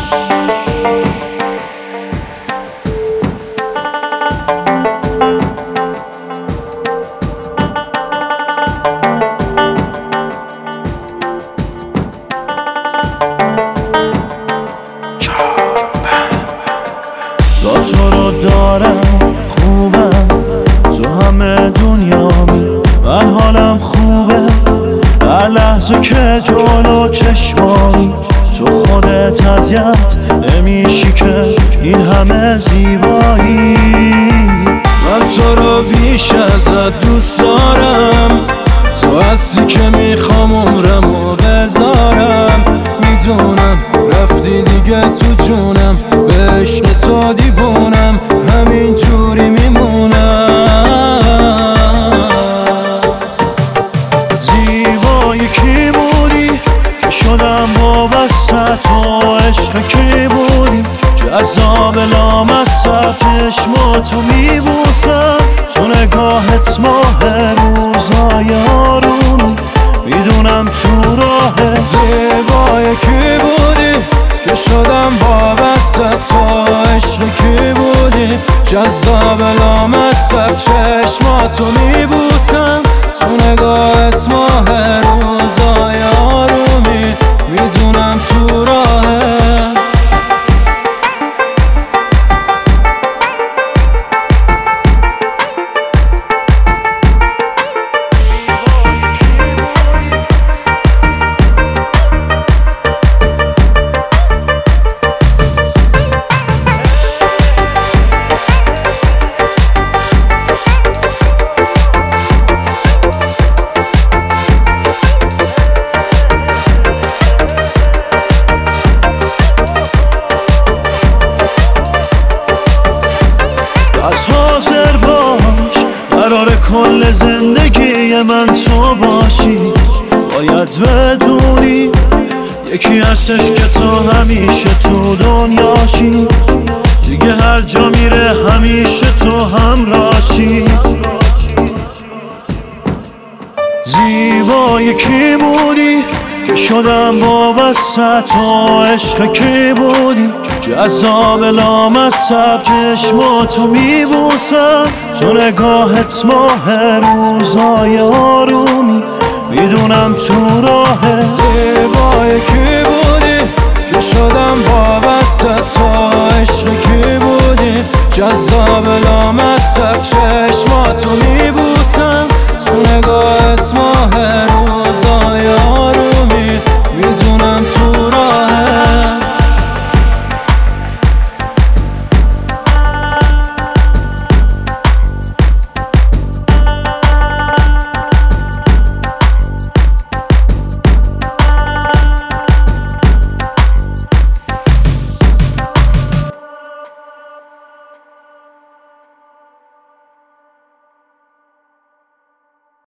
تو رو دارم خوبم، تو همه دنیامی، من حالم خوبه هر لحظه که جلو چشمایی. تو خودت اذیت نمیشی که این همه زیبایی. من تو رو بیش ازت دوست دارم، تو هستی که میخوام عمرمو بذارم. میدونم رفتی دیگه تو جونم، به عشق تو دیوونم، همین جوری میمونم. زیبای کی بودی که شدم وابسته تو، عشق کی بودی جذاب لامصب، چشماتو میبوسم تو نگاهت ماه روزای آرومی، میدونم تو راهه. زیبای کی بودی که شدم وابسته تو، عشق کی بودی جذاب لامصب، چشماتو میبوسم تو نگاهت ماه روزای آرومی، میدونم تو راهه. از حاضر باش قرار کل زندگی من تو باشی، باید بدونی یکی هستش که تو همیشه تو دنیاشی، دیگه هر جا میره همیشه تو همراهشی. زیبای کی بودی که شدم وابسته تو، عشق کی بودی جذاب لامصب، چشماتو میبوسم تو نگاهت ماه روزای آرومی، میدونم تو راهه. زیبای